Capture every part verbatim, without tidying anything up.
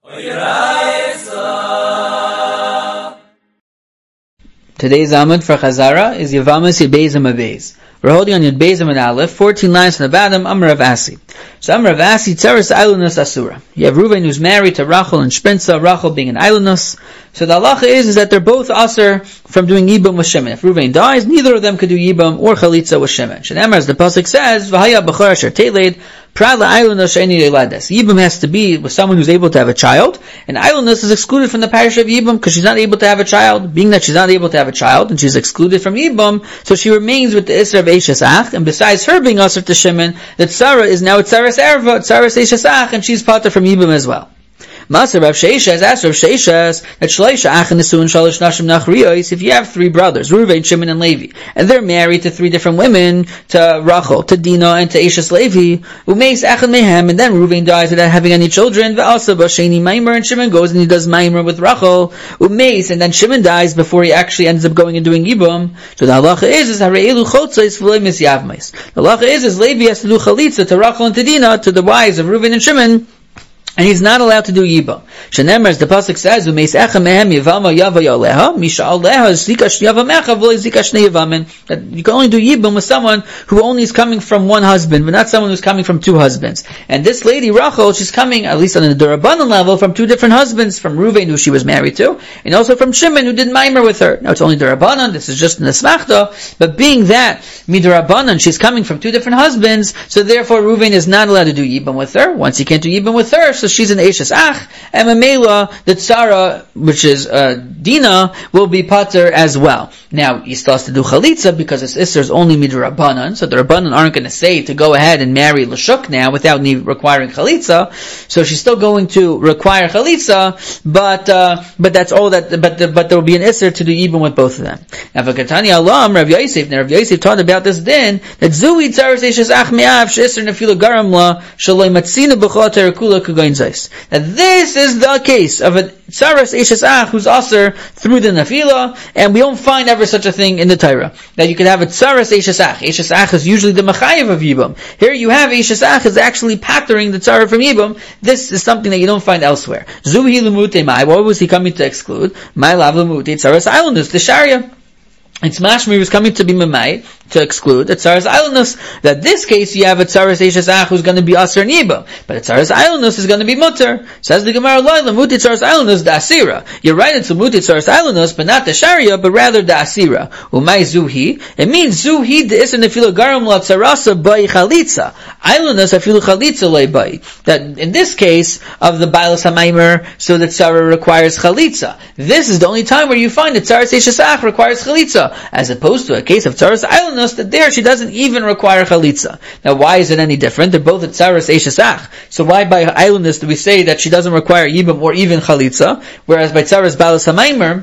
Today's Amud for Chazara is Yavamas Yebez Amabez. We're holding on Yud Beis and Aleph, fourteen lines from the bottom, Amar Rav Asi. So Amar Rav Asi, Tzaras Eilinus Asura. You have Reuven who's married to Rachel and Shpinza, Rachel being an Eilinus. So the halacha is, is that they're both Asur from doing Yibam with Shimon. If Reuven dies, neither of them could do Yibam or Chalitza with Shimon. Shenamar, as the Pasuk says, V'haya b'chor asher teled, Prad la'Eilinus she'eni leilades. Yibam has to be with someone who's able to have a child, and Eilinus is excluded from the parish of Yibam because she's not able to have a child. Being that she's not able to have a child, and she's excluded from Yibam, so she remains with the Isra of Eishes Ach, and besides her being Asur to Shimon, that Sarah is now Tzaras Erva, Tzaras Eishes Ach, and she's Pater from Yibam as well. Maser Rav Sheishes, asked Rav Sheishes, that Shleisha Ach and Nesu and Shalish Nashim Nachriyos, if you have three brothers, Reuven, Shimon, and Levi, and they're married to three different women, to Rachel, to Dinah, and to Eishes Levi, Umeis Ach and Mehem, and then Reuven dies without having any children, V'asa Basheni Maimer, and Shimon goes and he does Maimer with Rachel, Umeis, and then Shimon dies before he actually ends up going and doing Yibam. So the halacha is, is Hare'elu Chotzais V'lei Misyavmais. The halacha is, is Levi has to do Chalitza to Rachel and to Dinah, to the wives of Reuven and Shimon, and he's not allowed to do Yibam. Shenemar, as the pasuk says, "Umeis echa mehem yivama yava yoleha misha aleha zikash yavamecha v'lo zikash ne yavamen." That you can only do Yibam with someone who only is coming from one husband, but not someone who's coming from two husbands. And this lady Rachel, she's coming, at least on the Durabanan level, from two different husbands, from Reuven, who she was married to, and also from Shimon, who did Maimer with her. Now it's only Durabanan, this is just an Esmachta, but being that Midurabanan, she's coming from two different husbands, so therefore Reuven is not allowed to do Yibam with her. Once he can't do Yibam with her, so she's an Eishes Ach, and Mamela, the Tzara, which is uh, Dinah, will be Pater as well. Now, he still has to do Chalitza, because his sister is only Midrabanan, so the Rabbanan aren't going to say to go ahead and marry Lashuk now without need, requiring Chalitza, so she's still going to require Chalitza, but uh, but that's all that, but the, but there will be an Isser to do even with both of them. Now, V'katani Alam, Rav Yosef, now Rav Yosef taught about this din, that Zui Tzaras Eishes Ach Me'av, She'isr Nefila Garam La, Shaloi Matzina B'chol Terakula Kugain Zais. That this is the case of a Tzaras Eishes Ach who's Asur through the Nefila, and we don't find ever such a thing in the Torah. That you could have a Tzaras Eishes Ach. Eishes Ach is usually the Machayev of Yibam. Here you have Eishes Ach is actually pattering the Tzara from Yibam. This is something that you don't find elsewhere. Zuhi Lumute Mai, what was he coming to exclude? Mai Lav Lumute Tzaras Eilinus, the Sharia. It's mashmi was coming to be memai, to exclude a Tzaras Eilinus. That this case you have a Tzaras Eishes Ach who's going to be Asur Yibam, but a Tzaras Eilinus is going to be Mutter. Says the Gemara, Loila Muti Tzaras Eilinus the Asira. You're right, it's a Muti Tzaras Eilinus, but not the Sharia, but rather the Asira. Umay Zuhi. It means Zuhi the Isra Nefila Garam La Tzarasa Bai Chalitza. Eilinus Afilu Chalitza Lei Bai. That in this case of the Bailas HaMaimer, so the Tzara requires Chalitza. This is the only time where you find that Tzaras Eishes Ach requires Chalitza, as opposed to a case of Tzaras Eilinus, that there she doesn't even require Chalitza. Now why is it any different? They're both at Tzaras Eishes Ach. So why by Eilinus do we say that she doesn't require Yibam or even Chalitza, whereas by Tzaras Bailas HaMaimer,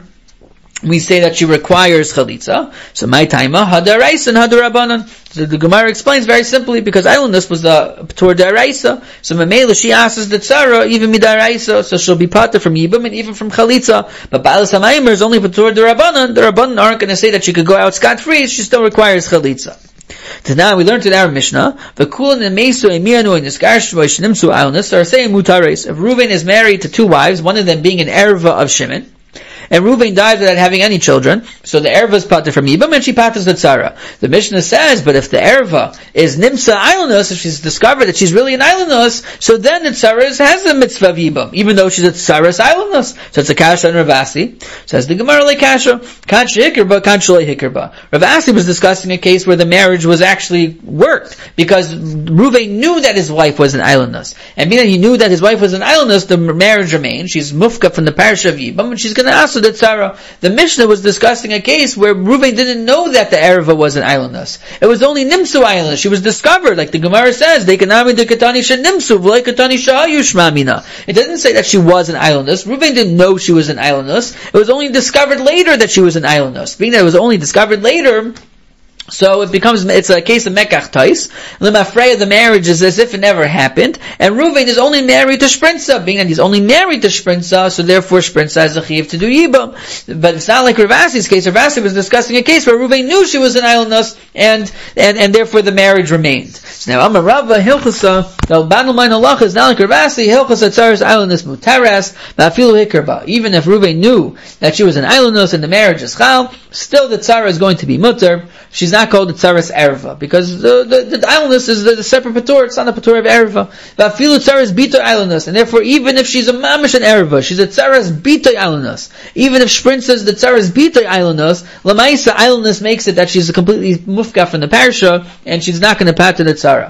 we say that she requires Chalitza? So my taima, Hadaraisa and Hadarabanan. So the Gemara explains very simply, because Eilinus was the P'tur Daraisa. So Mamela, she asks the Tzara, even Midaraisa, so she'll be Pater from Yibam and even from Chalitza. But Bailas HaMaimer is only P'tur Darabanan. The Rabbanan aren't going to say that she could go out scot-free, she still requires Chalitza. So now we learned in our Mishnah, V'kulin emesu emianu and niskarsh v'shnimsu Eilinus are saying mutares. If Reuven is married to two wives, one of them being an erva of Shimon, and Reuven died without having any children, so the erva is pater from Yibam, and she paters the tzara. The Mishnah says, but if the erva is nimsa Eilinus, if she's discovered that she's really an Eilinus, so then the tzara has a mitzvah of Yibam, even though she's a tzaras Eilinus. So it's a kasha and Rav Asi. Says the Gemara le kasha, kasha hikirba, kasha le hikirba. Rav Asi was discussing a case where the marriage was actually worked, because Reuven knew that his wife was an Eilinus. And being that he knew that his wife was an Eilinus, the marriage remained. She's mufka from the parish of Yibam, and she's going to ask the tzara. The Mishnah was discussing a case where Reuven didn't know that the erva was an Eilinus. It was only nimsu Eilinus. She was discovered, like the Gemara says, they kanami de katani she nimsu v'lei katani sha'ayu shmamina. It doesn't say that she was an Eilinus. Reuven didn't know she was an Eilinus. It was only discovered later that she was an Eilinus. Being that it was only discovered later, So it becomes, it's a case of mekach tais. Lemafreya, the marriage is as if it never happened. And Reuven is only married to Shprinza, being that he's only married to Shprinza, so therefore Shprinza has a chiv to do yibam. But it's not like Rav Asi's case. Rav Asi was discussing a case where Reuven knew she was an islandess, and, and, and therefore the marriage remained. So now, Amar Rava, Hilchasa, the Banal Mein Halacha is not like Rav Asi, Hilchasa Tzaras islandess mutaras, Vafilu Hikerba. Even if Reuven knew that she was an islandess and the marriage is chal, still the tzara is going to be mutter. She's not called the tzaras erva, because the, the, the islandess is the, the separate patur, it's not a patur of erva. Vafilu tzaras bitoy islandess, and therefore even if she's a mamish an erva, she's a tzaras bitoy islandess. Even if Shprin says the tzaras bitoy islandess, lamaisa islandess makes it that she's a completely mufka from the parsha, and she's not going to pat to the tzara.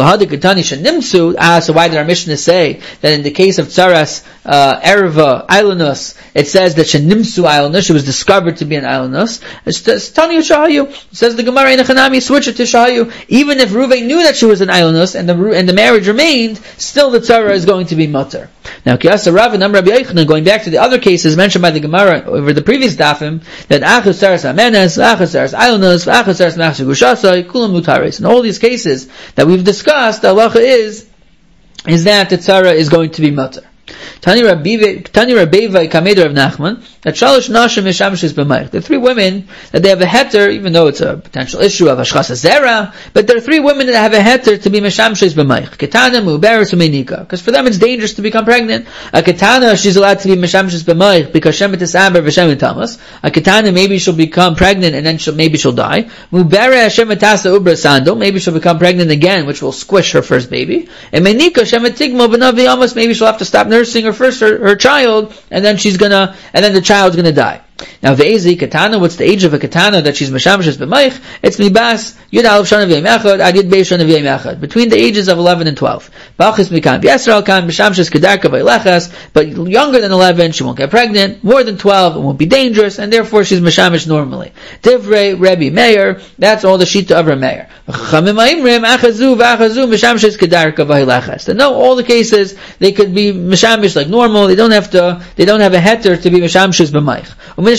Ah, so why did our Mishnah say that in the case of tzaras uh, erva islandess, it says that shenimsu islandess, she was discovered to be an islandess? It's, it's Tani Shahayu. It says the Gemara in Echanami, switch it to Shahayu. Even if Reuven knew that she was an islandess and the and the marriage remained, still the tzara is going to be mutter. Now, Kiyasa Rav and Rabbi Yochanan, going back to the other cases mentioned by the Gemara over the previous dafim, that achas tzaras amenes, achas tzaras islandess, achas tzaras machshir gushasai, kulam mutares. In all these cases that we've discussed, the halacha is is that the tzara is going to be mutter. Tani Rabbeva Kameder of Nachman, that Shalosh Nashim Mishamshis B'mayich. There are three women that they have a heter, even though it's a potential issue of Ashchas Zera, but there are three women that have a heter to be Mishamshis B'mayich. Ketana, Muberes, Umenika. Because for them it's dangerous to become pregnant. A Ketana, she's allowed to be Mishamshis B'mayich because Shemet is Aber v'Shemet Tamas. A Ketana, maybe she'll become pregnant and then she'll, maybe she'll die. Mubere Shemet Tasa Ubra Sando, maybe she'll become pregnant again, which will squish her first baby. And Menika, Shemet Tigmo B'Navi Amos, maybe she'll have to stop nursing her first her, her child, and then she's gonna, and then the child's gonna die. Now, ve'ezi katana, what's the age of a katana that she's meshamshes b'mayich? It's mibas yud alef shana v'yem echad adid beis shana v'yem echad, between the ages of eleven and twelve. Ba'achis mikan b'yesral kan meshamshes kedarka v'yelechas, but younger than eleven, she won't get pregnant. More than twelve, it won't be dangerous, and therefore she's meshamish normally. Divrei Rebbe Meir, that's all the shita of Rebbe Meir. Chachamim ha'imrim achazu v'achazu meshamshes kedarka v'yelechas. They know all the cases they could be meshamish like normal. They don't have to. They don't have a heter to be meshamshes b'mayich.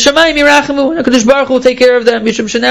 HaKadosh Baruch Hu will take care of them.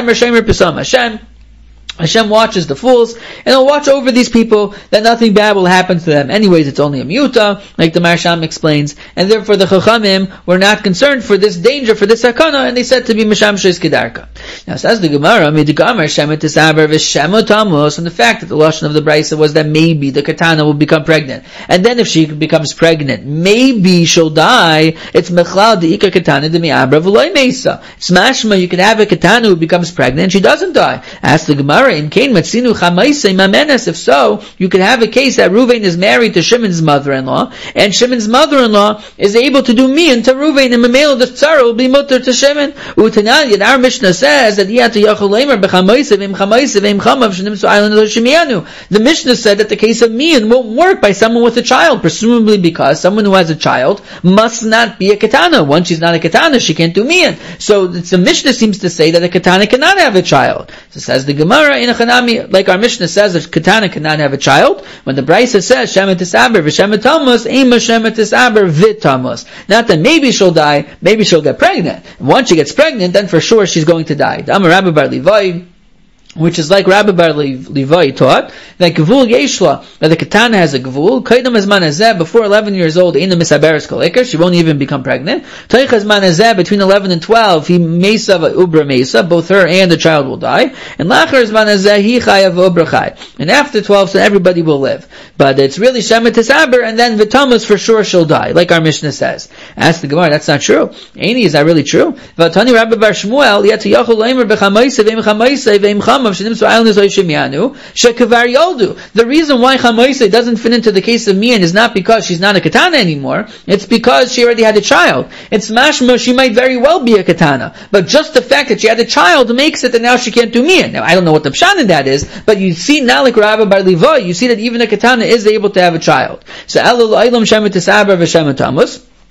Hashem Hashem watches the fools, and He'll watch over these people that nothing bad will happen to them. Anyways, it's only a miuta, like the Marsham explains, and therefore the Chachamim were not concerned for this danger, for this sakana, and they said to be Misham Sheis Kedarka. Now, says the Gemara, Midigamar Shemet Tisaber V'Shemot Amos, and the fact that the lashon of the Brisa was that maybe the katana will become pregnant, and then if she becomes pregnant, maybe she'll die. It's Mechlal Deika Katana Demi Abra V'Loi Mesa. It's mashma, you can have a katana who becomes pregnant and she doesn't die. Ask the Gemara, in Kain Matsinu Chamaisei Mamenes, if so, you could have a case that Reuven is married to Shimon's mother-in-law, and Shimon's mother-in-law is able to do mian to Reuven, and Mamela the tzara will be mutter to Shimon. Utanyan, our Mishnah says that he had to Yachol Leimer b'Chamaisei v'im Chamaisei v'im Chamav Shnim Su Island of Shemianu. The Mishnah said that the case of mian won't work by someone with a child, presumably because someone who has a child must not be a katana. Once she's not a katana, she can't do mian. So the Mishnah seems to say that a katana cannot have a child. So says the Gemara in a Chanami, like our Mishnah says, that katana cannot have a child. When the Brisa says Shemet Tisaber v'Shemet Tamus, Ema Shemet Tisaber v'Tamus. Not that maybe she'll die, maybe she'll get pregnant. And once she gets pregnant, then for sure she's going to die. Amar Rabbi Bar Levi, which is like Rabbi Bar Levi taught, that Gevul Yeshla, that the katana has a Gevul, Kaidam Ezman Hazeh, before eleven years old, Eina Misaberes Kolekar, she won't even become pregnant. Taich Ezman Hazeh, between eleven and twelve, he Mesa Ubra Mesa, both her and the child will die. And Lachar Ezman Hazeh, he Chayav Ubra Chay. And after twelve, so everybody will live. But it's really Shemet Tisaber, and then V'Tamus, for sure she'll die, like our Mishnah says. Ask the Gemara, that's not true. Aini, is that really true? V'Tani Rabbi Bar Shmuel, Yet Yachol Leimer B'Chamaisei V'im Chamaisei V'im Chamav Shnim Su Island Shemianu Shekavar Yoldu. The reason why Chamaisei doesn't fit into the case of mian is not because she's not a katana anymore. It's because she already had a child. It's mashma, she might very well be a katana, but just the fact that she had a child makes it that now she can't do mian. Now I don't know what the pshan in that is, but you see now like Rabbi Bar Levi, you see that even a katana is able to have a child. So Elul Eilam Shemet Tisaber v'Shemet Tamus.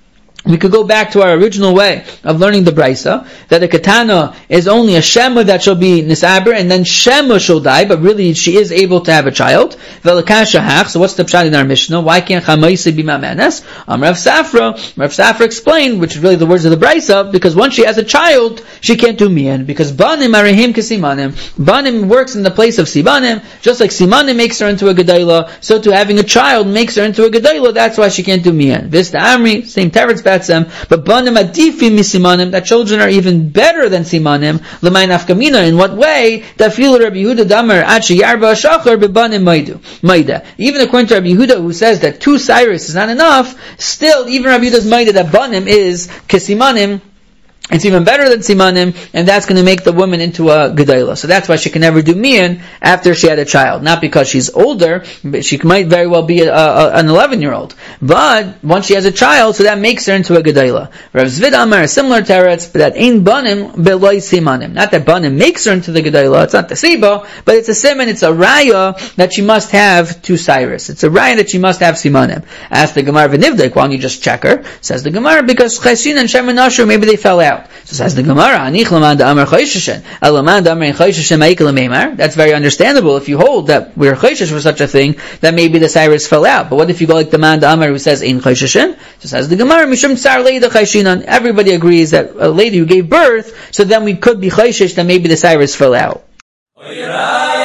we could go back to our original way of learning the Brisa, that a Katana is only a Shema that shall be Nisaber, and then Shema shall die, but really she is able to have a child. Velakasha hach, so what's the pshat in our Mishnah? Why can't Chamaisi be Mamenes? Um, Rav Safra, Rav Safra explained, which is really the words of the Brisa, because once she has a child, she can't do Mian, because Banim Arihim Kesimanim. Banim works in the place of Simanim, just like Simanim makes her into a Gedayla, so to having a child makes her into a Gedayla, that's why she can't do Mian. Vista Amri, same Teretz Batsem, but Banim Adifi Misimanim, that children are even better than Simanim, L'may Nafkamina, in what way? Tafil Rabbi Yehuda Damar, Achi Yarba Shachar, Bebanim Maidu. Maida. Even according to Rabbi Yehuda, who says that two Cyrus is not enough, still, even Rabbi Yehuda's Maida that Banim is Kesimanim, it's even better than Simanim, and that's going to make the woman into a Gedayla. So that's why she can never do Mian after she had a child. Not because she's older, but she might very well be a, a, an eleven-year-old. But once she has a child, so that makes her into a Gedayla. Rav Zvid Amar, similar teretz, but that ain't Banim, Beloi Simanim. Not that Banim makes her into the Gedayla, it's not the Siba, but it's a Siman, it's a Raya that she must have two Cyrus. It's a Raya that she must have Simanim. Ask the Gemara V'nivdek, why don't you just check her? Says the Gemara, because Cheshin and Shem and Ashur, maybe they fell out. So says the Gemara, Anich Laman Da'amar Chayshishen, Alaman Da'amar Chayshishen Ma'ikal Meimar. That's very understandable if you hold that we're Chayshish for such a thing, that maybe the Cyrus fell out. But what if you go like the Man Da'amar who says Ein Chayshishen? So says the Gemara, Mishum Tsar Leida Chayshinan. Everybody agrees that a lady who gave birth, so then we could be Chayshish that maybe the Cyrus fell out.